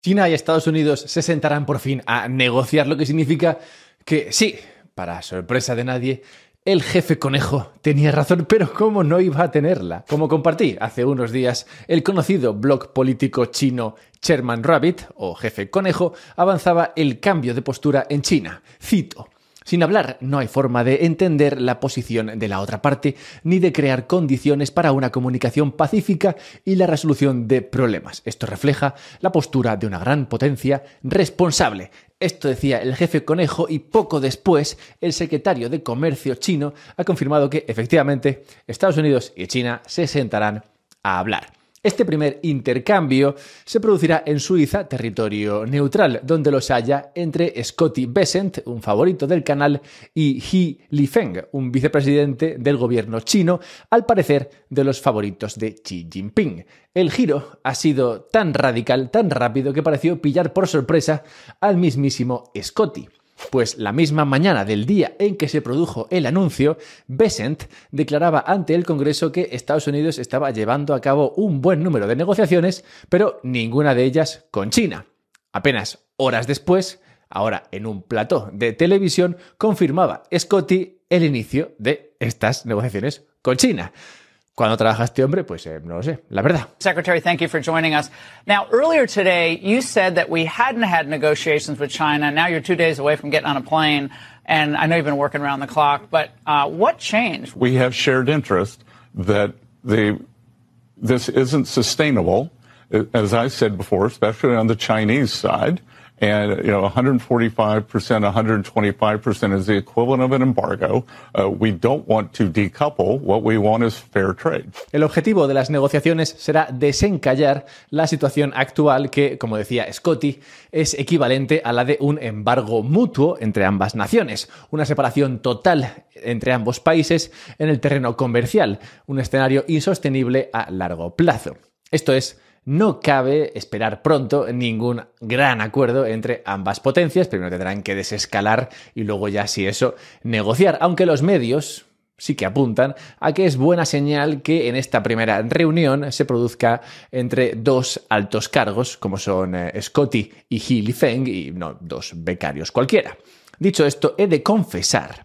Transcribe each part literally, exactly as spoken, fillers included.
China y Estados Unidos se sentarán por fin a negociar, lo que significa que sí, para sorpresa de nadie, el jefe conejo tenía razón, pero ¿cómo no iba a tenerla? Como compartí hace unos días, el conocido blog político chino Chairman Rabbit, o jefe conejo, avanzaba el cambio de postura en China. Cito: sin hablar, no hay forma de entender la posición de la otra parte, ni de crear condiciones para una comunicación pacífica y la resolución de problemas. Esto refleja la postura de una gran potencia responsable. Esto decía el jefe conejo y poco después el secretario de Comercio chino ha confirmado que, efectivamente, Estados Unidos y China se sentarán a hablar. Este primer intercambio se producirá en Suiza, territorio neutral, donde los haya entre Scotty Bessent, un favorito del canal, y He Lifeng, un vicepresidente del gobierno chino, al parecer de los favoritos de Xi Jinping. El giro ha sido tan radical, tan rápido, que pareció pillar por sorpresa al mismísimo Scotty. Pues la misma mañana del día en que se produjo el anuncio, Bessent declaraba ante el Congreso que Estados Unidos estaba llevando a cabo un buen número de negociaciones, pero ninguna de ellas con China. Apenas horas después, ahora en un plató de televisión, confirmaba Scotty el inicio de estas negociaciones con China. ¿Cuándo trabaja este hombre? Pues eh, no lo sé, la verdad. Secretary, thank you for joining us. Now, earlier today, you said that we hadn't had negotiations with China. Now you're two days away from getting on a plane, and I know you've been working around the clock, but uh, what changed? We have shared interest that the, this isn't sustainable, as I said before, especially on the Chinese side. And, you know, one hundred forty-five percent, one hundred twenty-five percent is the equivalent of an embargo. Uh, we don't want to decouple. What we want is fair trade. El objetivo de las negociaciones será desencallar la situación actual que, como decía Scotty, es equivalente a la de un embargo mutuo entre ambas naciones, una separación total entre ambos países en el terreno comercial, un escenario insostenible a largo plazo. Esto es, no cabe esperar pronto ningún gran acuerdo entre ambas potencias. Primero tendrán que desescalar y luego ya, si eso, negociar. Aunque los medios sí que apuntan a que es buena señal que en esta primera reunión se produzca entre dos altos cargos, como son eh, Scotty y He Lifeng, y no dos becarios cualquiera. Dicho esto, he de confesar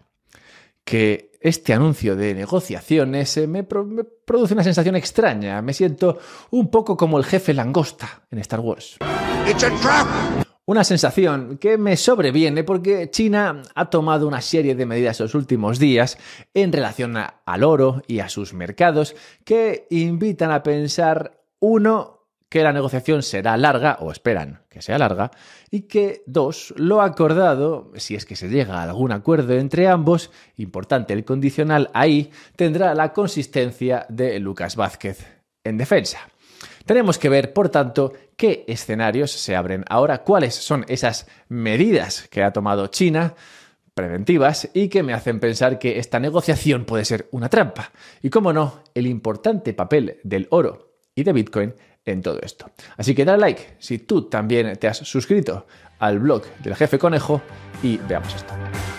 que este anuncio de negociaciones me, pro- me produce una sensación extraña. Me siento un poco como el jefe langosta en Star Wars. It's a trap. Una sensación que me sobreviene porque China ha tomado una serie de medidas en los últimos días en relación a- al oro y a sus mercados que invitan a pensar, uno, que la negociación será larga, o esperan que sea larga, y que, dos, lo acordado, si es que se llega a algún acuerdo entre ambos, importante el condicional ahí, tendrá la consistencia de Lucas Vázquez en defensa. Tenemos que ver, por tanto, qué escenarios se abren ahora, cuáles son esas medidas que ha tomado China, preventivas, y que me hacen pensar que esta negociación puede ser una trampa. Y, cómo no, el importante papel del oro y de Bitcoin en todo esto. Así que dale like si tú también te has suscrito al blog del jefe conejo y veamos esto.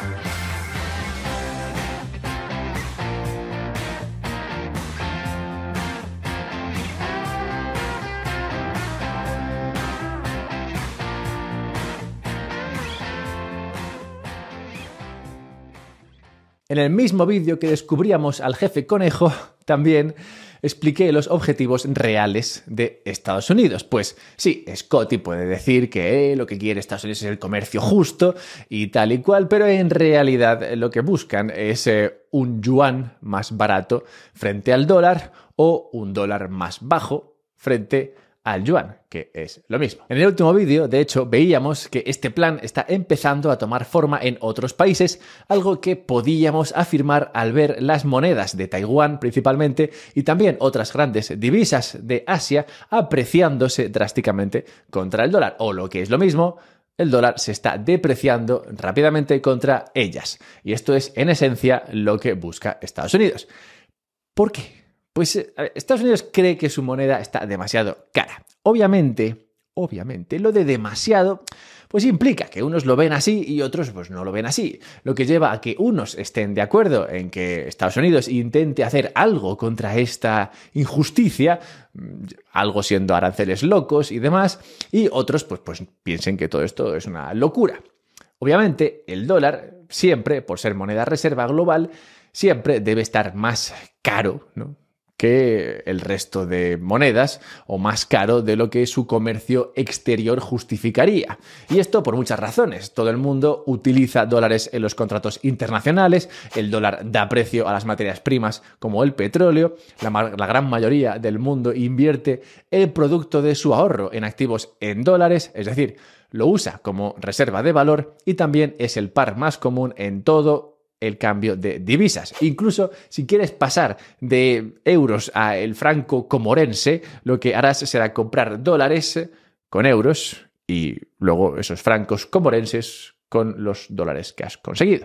En el mismo vídeo que descubríamos al jefe conejo, también expliqué los objetivos reales de Estados Unidos. Pues sí, Scotty puede decir que eh, lo que quiere Estados Unidos es el comercio justo y tal y cual, pero en realidad lo que buscan es eh, un yuan más barato frente al dólar o un dólar más bajo frente al yuan, que es lo mismo. En el último vídeo, de hecho, veíamos que este plan está empezando a tomar forma en otros países, algo que podíamos afirmar al ver las monedas de Taiwán principalmente y también otras grandes divisas de Asia apreciándose drásticamente contra el dólar, o lo que es lo mismo, el dólar se está depreciando rápidamente contra ellas. Y esto es, en esencia, lo que busca Estados Unidos. ¿Por qué? Pues Estados Unidos cree que su moneda está demasiado cara. Obviamente, obviamente. Lo de demasiado pues implica que unos lo ven así y otros pues no lo ven así, lo que lleva a que unos estén de acuerdo en que Estados Unidos intente hacer algo contra esta injusticia, algo siendo aranceles locos y demás, y otros pues, pues piensen que todo esto es una locura. Obviamente, el dólar siempre, por ser moneda reserva global, siempre debe estar más caro, ¿no?, que el resto de monedas, o más caro de lo que su comercio exterior justificaría. Y esto por muchas razones. Todo el mundo utiliza dólares en los contratos internacionales, el dólar da precio a las materias primas como el petróleo, la, la gran mayoría del mundo invierte el producto de su ahorro en activos en dólares, es decir, lo usa como reserva de valor y también es el par más común en todo el cambio de divisas. Incluso si quieres pasar de euros a el franco comorense, lo que harás será comprar dólares con euros y luego esos francos comorenses con los dólares que has conseguido.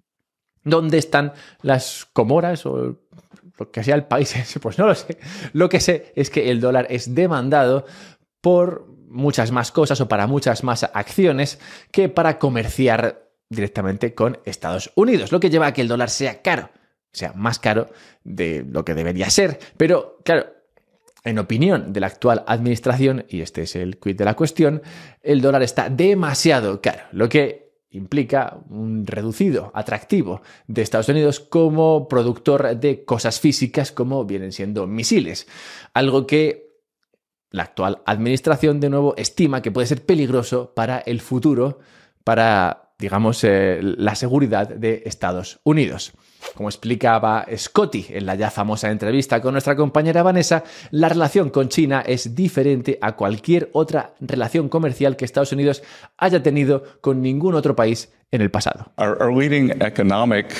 ¿Dónde están las Comoras o lo que sea el país ese? Pues no lo sé. Lo que sé es que el dólar es demandado por muchas más cosas o para muchas más acciones que para comerciar directamente con Estados Unidos, lo que lleva a que el dólar sea caro, sea más caro de lo que debería ser. Pero, claro, en opinión de la actual administración, y este es el quid de la cuestión, el dólar está demasiado caro, lo que implica un reducido atractivo de Estados Unidos como productor de cosas físicas como vienen siendo misiles, algo que la actual administración, de nuevo, estima que puede ser peligroso para el futuro, para digamos, eh, la seguridad de Estados Unidos. Como explicaba Scotty en la ya famosa entrevista con nuestra compañera Vanessa, la relación con China es diferente a cualquier otra relación comercial que Estados Unidos haya tenido con ningún otro país en el pasado. Our, our leading economic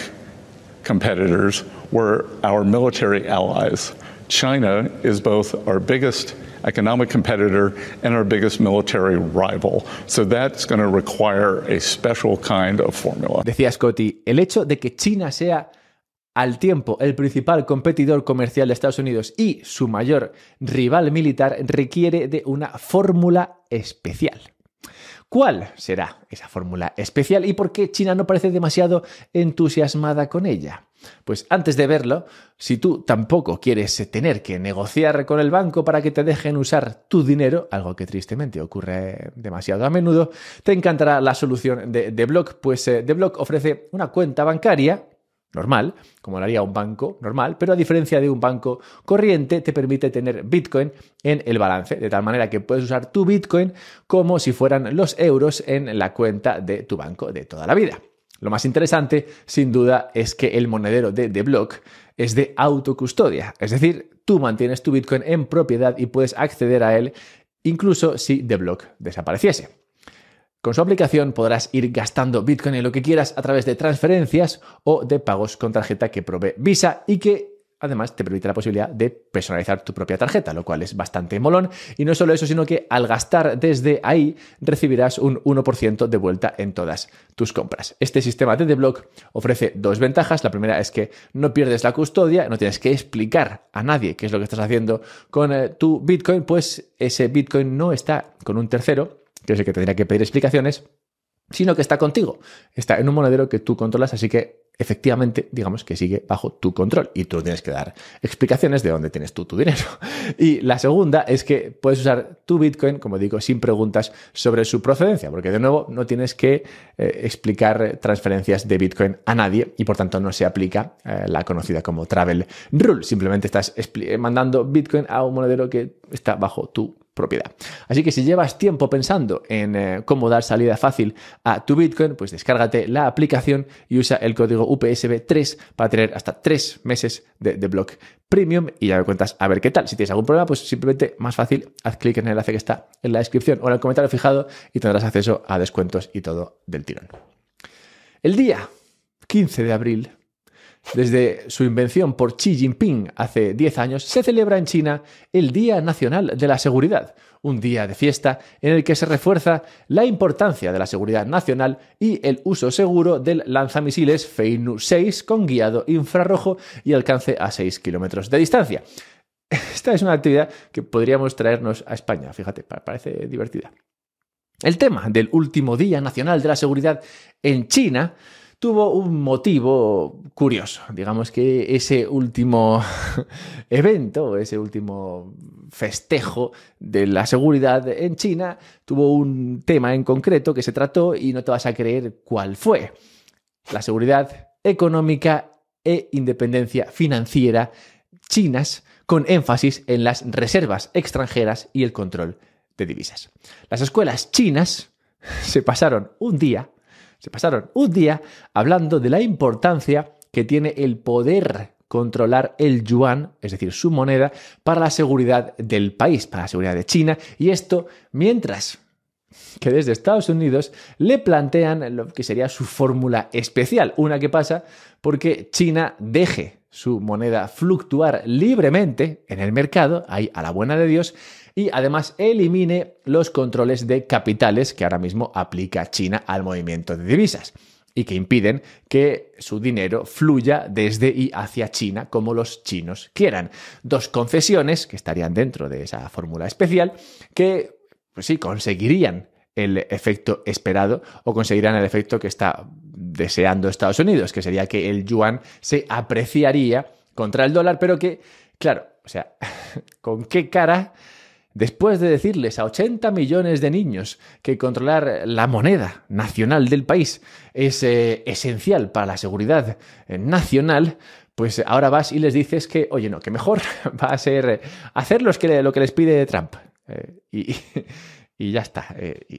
competitors were our military allies. China is both our biggest economic competitor and our biggest military rival. So that's going to require a special kind of formula. Decía Scotty, el hecho de que China sea al tiempo el principal competidor comercial de Estados Unidos y su mayor rival militar requiere de una fórmula especial. ¿Cuál será esa fórmula especial y por qué China no parece demasiado entusiasmada con ella? Pues antes de verlo, si tú tampoco quieres tener que negociar con el banco para que te dejen usar tu dinero, algo que tristemente ocurre demasiado a menudo, te encantará la solución de The Block, pues eh, The Block ofrece una cuenta bancaria normal, como lo haría un banco normal, pero a diferencia de un banco corriente, te permite tener Bitcoin en el balance, de tal manera que puedes usar tu Bitcoin como si fueran los euros en la cuenta de tu banco de toda la vida. Lo más interesante, sin duda, es que el monedero de The Block es de autocustodia, es decir, tú mantienes tu Bitcoin en propiedad y puedes acceder a él incluso si The Block desapareciese. Con su aplicación podrás ir gastando Bitcoin en lo que quieras a través de transferencias o de pagos con tarjeta que provee Visa y que además te permite la posibilidad de personalizar tu propia tarjeta, lo cual es bastante molón. Y no solo eso, sino que al gastar desde ahí recibirás un uno por ciento de vuelta en todas tus compras. Este sistema de The Block ofrece dos ventajas. La primera es que no pierdes la custodia, no tienes que explicar a nadie qué es lo que estás haciendo con eh, tu Bitcoin, pues ese Bitcoin no está con un tercero, que es el que tendría que pedir explicaciones, sino que está contigo. Está en un monedero que tú controlas, así que efectivamente, digamos que sigue bajo tu control y tú tienes que dar explicaciones de dónde tienes tú tu dinero. Y la segunda es que puedes usar tu Bitcoin, como digo, sin preguntas sobre su procedencia, porque de nuevo no tienes que eh, explicar transferencias de Bitcoin a nadie y por tanto no se aplica eh, la conocida como Travel Rule. Simplemente estás mandando Bitcoin a un monedero que está bajo tu propiedad. Así que si llevas tiempo pensando en eh, cómo dar salida fácil a tu Bitcoin, pues descárgate la aplicación y usa el código U P S B tres para tener hasta tres meses de, de Block Premium y ya me cuentas a ver qué tal. Si tienes algún problema, pues simplemente más fácil, haz clic en el enlace que está en la descripción o en el comentario fijado y tendrás acceso a descuentos y todo del tirón. El día quince de abril, desde su invención por Xi Jinping hace diez años, se celebra en China el Día Nacional de la Seguridad, un día de fiesta en el que se refuerza la importancia de la seguridad nacional y el uso seguro del lanzamisiles Feinu seis con guiado infrarrojo y alcance a seis kilómetros de distancia. esta es una actividad que podríamos traernos a España, fíjate, parece divertida. El tema del último Día Nacional de la Seguridad en China tuvo un motivo curioso. Digamos que ese último evento, ese último festejo de la seguridad en China tuvo un tema en concreto que se trató y no te vas a creer cuál fue. La seguridad económica e independencia financiera chinas, con énfasis en las reservas extranjeras y el control de divisas. Las escuelas chinas se pasaron un día, se pasaron un día hablando de la importancia que tiene el poder controlar el yuan, es decir, su moneda, para la seguridad del país, para la seguridad de China, y esto mientras que desde Estados Unidos le plantean lo que sería su fórmula especial, una que pasa porque China deje su moneda fluctuar libremente en el mercado, ahí a la buena de Dios, y además elimine los controles de capitales que ahora mismo aplica China al movimiento de divisas y que impiden que su dinero fluya desde y hacia China como los chinos quieran. Dos concesiones que estarían dentro de esa fórmula especial que, pues sí, conseguirían el efecto esperado o conseguirán el efecto que está deseando Estados Unidos, que sería que el yuan se apreciaría contra el dólar, pero que, claro, o sea, ¿con qué cara? Después de decirles a ochenta millones de niños que controlar la moneda nacional del país es eh, esencial para la seguridad eh, nacional, pues ahora vas y les dices que, oye, no, que mejor va a ser eh, hacer los que, lo que les pide Trump. Eh, y, y ya está. Eh, y,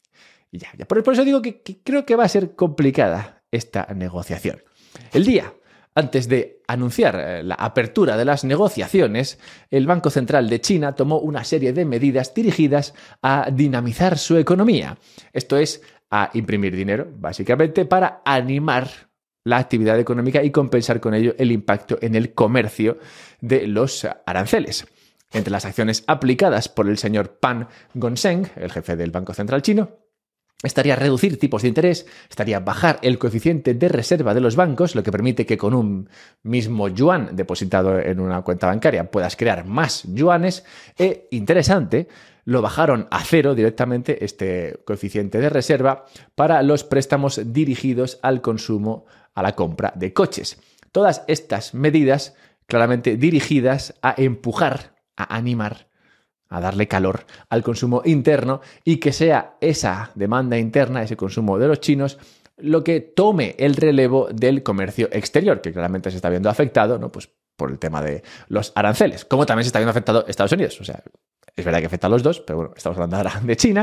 y ya, ya. Por, por eso digo que, que creo que va a ser complicada esta negociación. El día antes de anunciar la apertura de las negociaciones, el Banco Central de China tomó una serie de medidas dirigidas a dinamizar su economía. Esto es, a imprimir dinero, básicamente, para animar la actividad económica y compensar con ello el impacto en el comercio de los aranceles. Entre las acciones aplicadas por el señor Pan Gongsheng, el jefe del Banco Central chino, estaría reducir tipos de interés, estaría bajar el coeficiente de reserva de los bancos, lo que permite que con un mismo yuan depositado en una cuenta bancaria puedas crear más yuanes. E, interesante, lo bajaron a cero directamente este coeficiente de reserva para los préstamos dirigidos al consumo, a la compra de coches. Todas estas medidas claramente dirigidas a empujar, a animar, a darle calor al consumo interno y que sea esa demanda interna, ese consumo de los chinos, lo que tome el relevo del comercio exterior, que claramente se está viendo afectado, ¿no? Pues por el tema de los aranceles, como también se está viendo afectado Estados Unidos. O sea, es verdad que afecta a los dos, pero bueno, estamos hablando ahora de China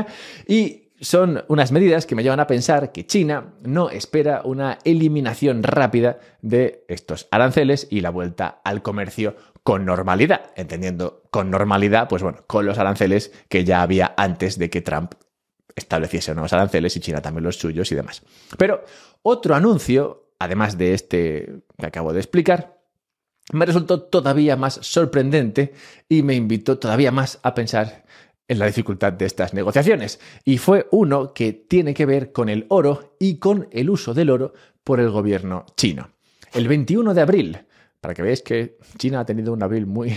y son unas medidas que me llevan a pensar que China no espera una eliminación rápida de estos aranceles y la vuelta al comercio con normalidad, entendiendo con normalidad, pues bueno, con los aranceles que ya había antes de que Trump estableciese nuevos aranceles y China también los suyos y demás. Pero otro anuncio, además de este que acabo de explicar, me resultó todavía más sorprendente y me invitó todavía más a pensar en la dificultad de estas negociaciones. Y fue uno que tiene que ver con el oro y con el uso del oro por el gobierno chino. El veintiuno de abril, para que veáis que China ha tenido un abril muy,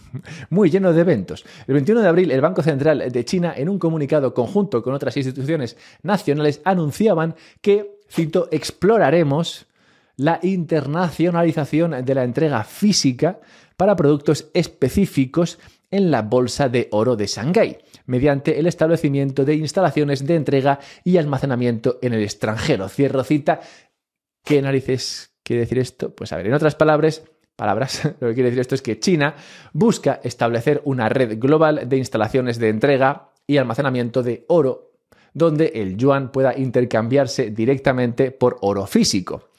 muy lleno de eventos. El veintiuno de abril, el Banco Central de China, en un comunicado conjunto con otras instituciones nacionales, anunciaban que, cito, exploraremos la internacionalización de la entrega física para productos específicos en la Bolsa de Oro de Shanghái, mediante el establecimiento de instalaciones de entrega y almacenamiento en el extranjero. Cierro cita. ¿Qué narices quiere decir esto? Pues a ver, en otras palabras, palabras, lo que quiere decir esto es que China busca establecer una red global de instalaciones de entrega y almacenamiento de oro, donde el yuan pueda intercambiarse directamente por oro físico.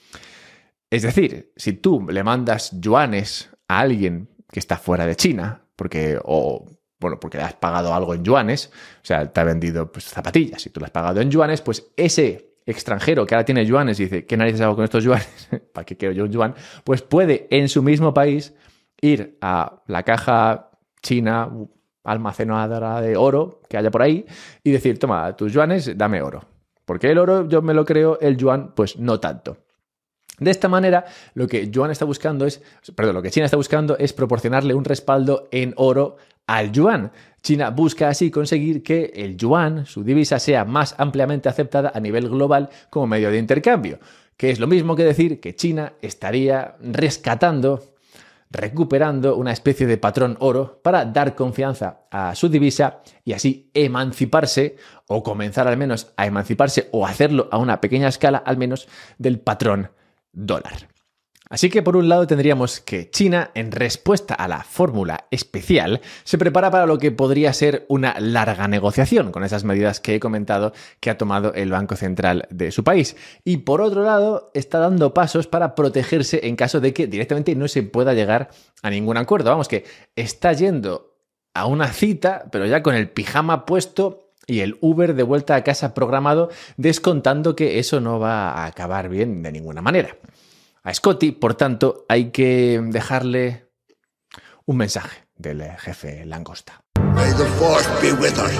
Es decir, si tú le mandas yuanes a alguien que está fuera de China, porque o bueno, porque le has pagado algo en yuanes, o sea, te ha vendido pues, zapatillas, si tú le has pagado en yuanes, pues ese extranjero que ahora tiene yuanes y dice, ¿qué narices hago con estos yuanes? ¿Para qué quiero yo un yuan? Pues puede en su mismo país ir a la caja china almacenadora de oro que haya por ahí y decir, toma, tus yuanes, dame oro. Porque el oro yo me lo creo, el yuan pues no tanto. De esta manera, lo que yuan está buscando es, perdón, lo que China está buscando es proporcionarle un respaldo en oro al yuan. China busca así conseguir que el yuan, su divisa, sea más ampliamente aceptada a nivel global como medio de intercambio, que es lo mismo que decir que China estaría rescatando, recuperando una especie de patrón oro para dar confianza a su divisa y así emanciparse, o comenzar al menos a emanciparse, o hacerlo a una pequeña escala al menos, del patrón dólar. Así que por un lado tendríamos que China, en respuesta a la fórmula especial, se prepara para lo que podría ser una larga negociación con esas medidas que he comentado que ha tomado el Banco Central de su país. Y por otro lado, está dando pasos para protegerse en caso de que directamente no se pueda llegar a ningún acuerdo. Vamos, que está yendo a una cita, pero ya con el pijama puesto y el Uber de vuelta a casa programado, descontando que eso no va a acabar bien de ninguna manera. A Scotty, por tanto, hay que dejarle un mensaje del jefe langosta. May the force be with us.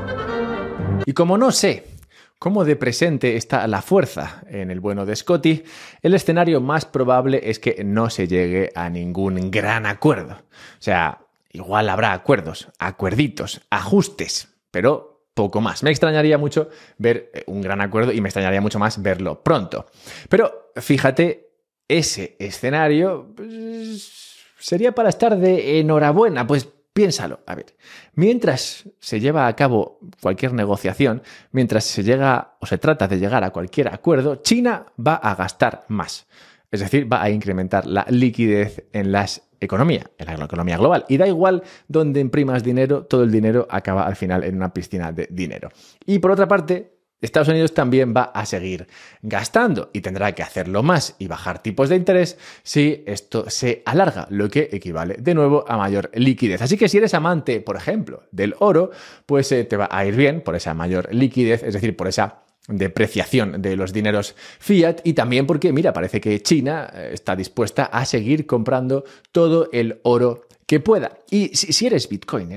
Y como no sé cómo de presente está la fuerza en el bueno de Scotty, el escenario más probable es que no se llegue a ningún gran acuerdo. O sea, igual habrá acuerdos, acuerditos, ajustes, pero poco más. Me extrañaría mucho ver un gran acuerdo y me extrañaría mucho más verlo pronto. Pero fíjate, ese escenario pues, sería para estar de enhorabuena. Pues piénsalo. A ver, mientras se lleva a cabo cualquier negociación, mientras se llega o se trata de llegar a cualquier acuerdo, China va a gastar más. Es decir, va a incrementar la liquidez en las economía, en la economía global. Y da igual dónde imprimas dinero, todo el dinero acaba al final en una piscina de dinero. Y por otra parte, Estados Unidos también va a seguir gastando y tendrá que hacerlo más y bajar tipos de interés si esto se alarga, lo que equivale de nuevo a mayor liquidez. Así que si eres amante, por ejemplo, del oro, pues eh, te va a ir bien por esa mayor liquidez, es decir, por esa depreciación de los dineros fiat, y también porque, mira, parece que China está dispuesta a seguir comprando todo el oro que pueda. Y si, si eres bitcoiner,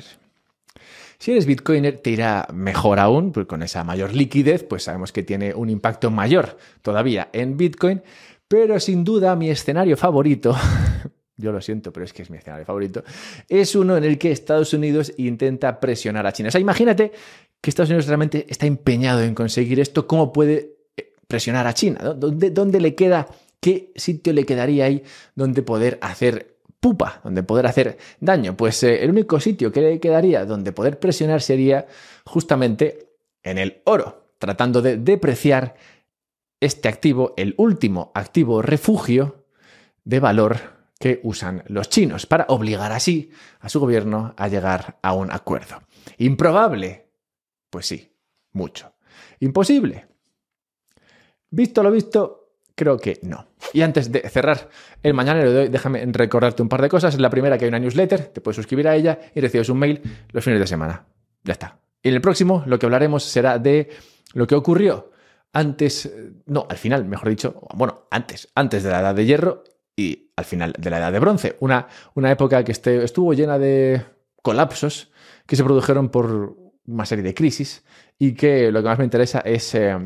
Si eres bitcoiner te irá mejor aún, pues con esa mayor liquidez, pues sabemos que tiene un impacto mayor todavía en Bitcoin, pero sin duda mi escenario favorito, yo lo siento, pero es que es mi escenario favorito, es uno en el que Estados Unidos intenta presionar a China. O sea, imagínate que Estados Unidos realmente está empeñado en conseguir esto, ¿cómo puede presionar a China? ¿Dónde, dónde le queda, qué sitio le quedaría ahí donde poder hacer pupa, donde poder hacer daño? Pues eh, el único sitio que le quedaría donde poder presionar sería justamente en el oro, tratando de depreciar este activo, el último activo refugio de valor que usan los chinos, para obligar así a su gobierno a llegar a un acuerdo. ¿Improbable? Pues sí, mucho. ¿Imposible? Visto lo visto, creo que no. Y antes de cerrar el mañanero de hoy, déjame recordarte un par de cosas. La primera, que hay una newsletter, te puedes suscribir a ella y recibes un mail los fines de semana. Ya está. Y en el próximo lo que hablaremos será de lo que ocurrió antes, no, al final, mejor dicho, bueno, antes, antes de la Edad de Hierro y al final de la Edad de Bronce. Una, una época que este, estuvo llena de colapsos que se produjeron por una serie de crisis y que lo que más me interesa es eh,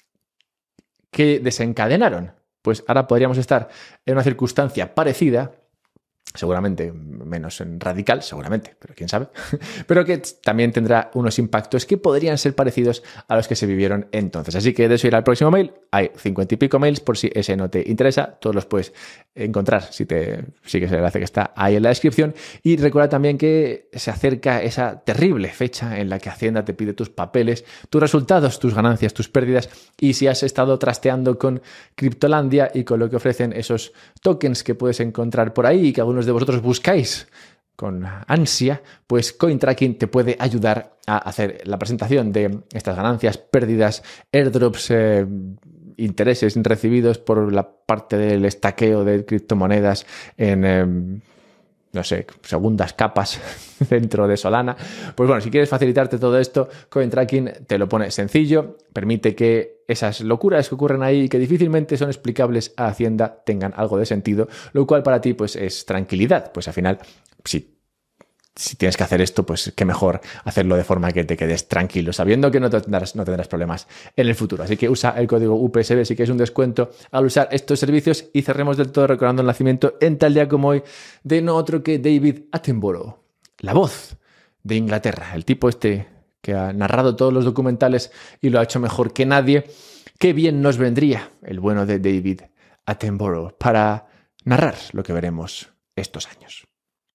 qué desencadenaron. Pues ahora podríamos estar en una circunstancia parecida, seguramente menos radical, seguramente, pero quién sabe, pero que también tendrá unos impactos que podrían ser parecidos a los que se vivieron entonces. Así que de eso irá al próximo mail. Hay cincuenta y pico mails, por si ese no te interesa. Todos los puedes encontrar si te sigues el enlace que está ahí en la descripción. Y recuerda también que se acerca esa terrible fecha en la que Hacienda te pide tus papeles, tus resultados, tus ganancias, tus pérdidas. Y si has estado trasteando con Criptolandia y con lo que ofrecen esos tokens que puedes encontrar por ahí y que algunos de vosotros buscáis con ansia, pues CoinTracking te puede ayudar a hacer la presentación de estas ganancias, pérdidas, airdrops, eh, intereses recibidos por la parte del estaqueo de criptomonedas en, eh, no sé, segundas capas dentro de Solana. Pues bueno, si quieres facilitarte todo esto, CoinTracking te lo pone sencillo, permite que esas locuras que ocurren ahí y que difícilmente son explicables a Hacienda tengan algo de sentido, lo cual para ti pues es tranquilidad. Pues al final, si si tienes que hacer esto, pues qué mejor hacerlo de forma que te quedes tranquilo, sabiendo que no tendrás, no tendrás problemas en el futuro. Así que usa el código U P S B si quieres un descuento al usar estos servicios, y cerremos del todo recordando el nacimiento en tal día como hoy de no otro que David Attenborough, la voz de Inglaterra, el tipo este que ha narrado todos los documentales y lo ha hecho mejor que nadie. Qué bien nos vendría el bueno de David Attenborough para narrar lo que veremos estos años.